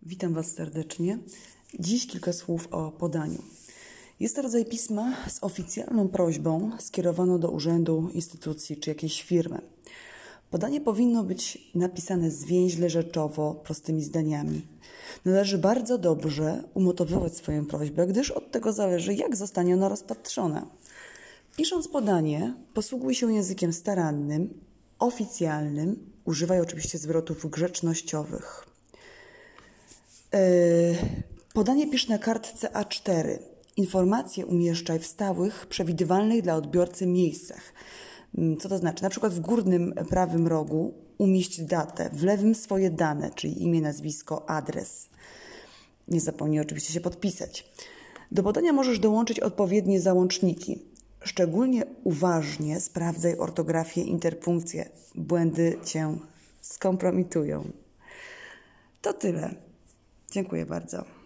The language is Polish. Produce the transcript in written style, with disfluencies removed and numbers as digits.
Witam Was serdecznie. Dziś kilka słów o podaniu. Jest to rodzaj pisma z oficjalną prośbą skierowaną do urzędu, instytucji czy jakiejś firmy. Podanie powinno być napisane zwięźle, rzeczowo, prostymi zdaniami. Należy bardzo dobrze umotywować swoją prośbę, gdyż od tego zależy, jak zostanie ona rozpatrzona. Pisząc podanie, posługuj się językiem starannym, oficjalnym. Używaj oczywiście zwrotów grzecznościowych. Podanie pisz na kartce A4. Informacje umieszczaj w stałych, przewidywalnych dla odbiorcy miejscach. Co to znaczy? Na przykład w górnym prawym rogu umieść datę, w lewym swoje dane, czyli imię, nazwisko, adres. Nie zapomnij oczywiście się podpisać. Do podania możesz dołączyć odpowiednie załączniki. Szczególnie uważnie sprawdzaj ortografię, interpunkcję. Błędy Cię skompromitują. To tyle. Dziękuję bardzo.